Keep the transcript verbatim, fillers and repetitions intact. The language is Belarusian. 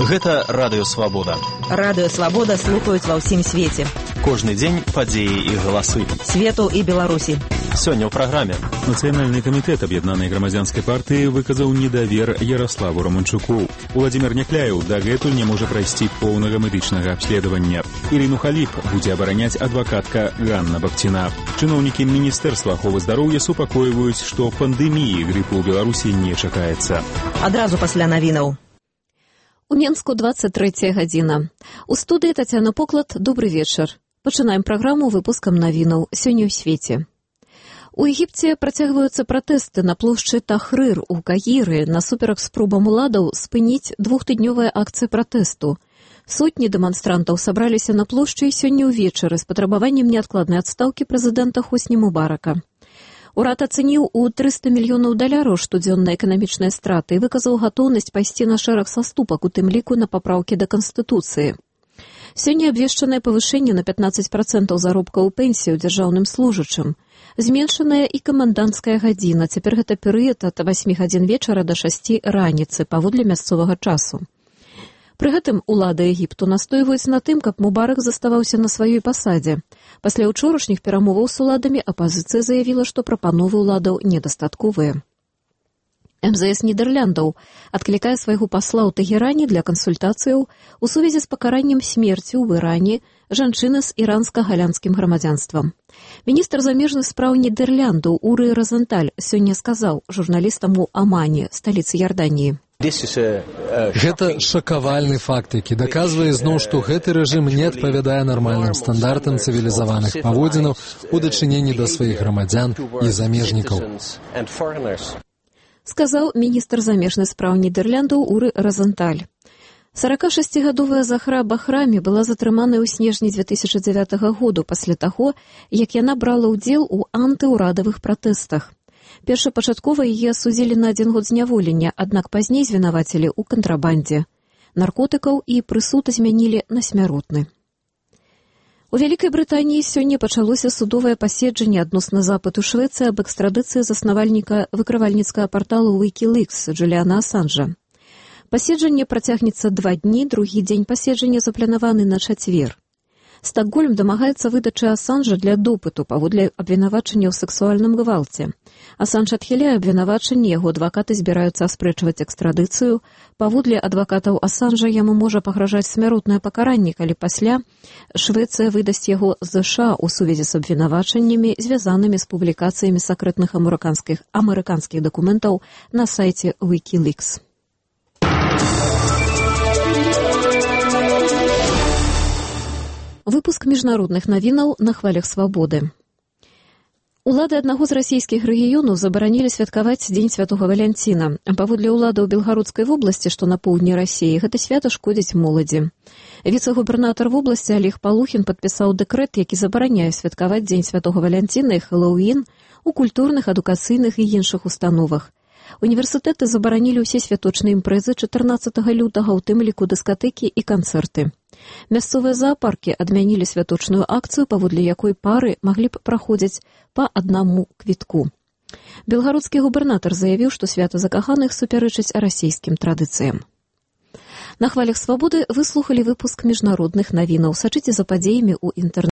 Гэта Радыё Свабода. Радыё Свабода слухаюць ва ўсім свеце. Кожны дзень падзеі і галасы. Свету і Беларусі. Сёння ў праграме. Нацыянальны камітэт аб'яднанай грамадзянскай партыі выказаў недавер Ярославу Романчуку. Уладзімір Някляеў дагэтуль не можа прайсці поўнага медычнага абследавання. Ірыну Халіп будзе абараняць адвакатка Ганна Бахціна. Чыноўнікі Міністэрства аховы здароўя супакойваюць, што пандэміі грыпу ў Беларусі не чакаецца. Адразу пасля навінаў. У Менску двадцать третья гадзіна. У студыі Тацяна Поклад, добры вечар. Пачынаем праграму выпускам навінаў сёння ў свеце. У Егіпце працягваюцца пратэсты на плошчы Тахрыр у Каіры насуперак спробам уладаў спыніць двухтыднёвая акцыя пратэсту. Сотні дэманстрантаў сабраліся на плошчы сёння ўвечары з патрабаваннем неадкладнай адстаўкі прэзідэнта Хосні Мубарака. Урад ацэніў у трыста мільёнаў даляраў штодзённыя эканамічныя страты і выказаў гатоўнасць пайсці на шэраг саступак, у тым ліку на папраўкі да Канстытуцыі. Сёння абвешчанае павышэнне на пятнаццаць працэнтаў заробкаў у пенсію дзяржаўным служачым. Зменшаная і каманданцкая гадзіна, цяпер гэта перыяд ад васьмі гадзін вечара да шасці раніцы паводле мясцовага часу. Пры гэтым улады Егіпту настойваюць на тым, каб Мубарак заставаўся на сваёй пасадзе. Пасля ўчорашніх перамоваў з уладамі апазіцыя заявіла, што прапановы ўладаў недастатковыя. эм зэ эс Нідэрляндаў адклікае свайго пасла ў Тэгеране для кансультацыяў у сувязі з пакараннем смерці ў Іране жанчыны з іранска-галянскім грамадзянствам. Міністр замежных спраў Нідерландаў Уры Розенталь сёння сказаў журналістам у Амане, сталіцы Ярданіі. Гэта шакавальны факт, які даказвае зноў, што гэты рэжым не адпавядае нармальным стандартам цывілізаваных паводзінаў у дачыненні да сваіх грамадзян і замежнікаў. Сказаў міністр замежных спраў Нідерландаў Уры Розенталь. саракашасцігадовая Захра Бахрамі была затрыманая ў снежні дзве тысячы дзявятага году пасля таго, як яна брала ўдзел у антыўрадавых пратэстах. Першапачаткова яе асудзілі на адзін год зняволення, аднак пазней звінавацілі ў кантрабандзе наркотыкаў і прысуд змянілі на смяротны. У Вялікай Брытаніі сёння пачалося судовае паседжанне адносна запыту Швецыі аб экстрадыцыі заснавальніка выкрывальніцкага парталу Wikileaks Джуліана Асанжа. Паседжанне працягнецца два дні, другі дзень паседжання запланаваны на чацвер. Стакгольм дамагаецца выдачы Асанжа для допыту паводле абвінавачання ў сексуальным гвалце. Асанж адхіляе абвінавачанне, яго адвакаты збіраюцца аспрэчваць экстрадыцыю. Паводле адвакатаў Асанжа яму можа пагражаць смяротнае пакаранне, калі пасля Швецыя выдасць яго з ЗША ў сувязі з абвінавачаннямі, звязанымі з публікацыямі сакрэтных амерыканскіх, амерыканскіх дакументаў на сайце Wikileaks. Выпуск міжнародных навінаў на хвалях свабоды. Улады аднаго з расійскіх рэгіёнаў забаранілі святкаваць Дзень Святога Валянціна. Паводле ўладаў Белгародскай вобласці, што на поўдні Расіі, гэта свята шкодзіць моладзі. Віцэ-губернатар вобласці Олег Палухін падпісаў дэкрэт, які забараняе святкаваць Дзень Святога Валянціна і Хэллоуін у культурных, адукацыйных і іншых установах. Універсітэты забаранілі ўсе святочныя імпрэзы чатырнаццатага лютага, у тым ліку дыскатэкі і канцэрты. Мясцовыя заапаркі адмянілі святочную акцыю, паводле якой пары маглі б праходзіць па аднаму квітку. Белгародскі губернатар заявіў, што свята закаханых супярэчыць расійскім традыцыям. На хвалях свабоды вы слухалі выпуск міжнародных навінаў. Сачыце за падзеямі ў інтэрнэце.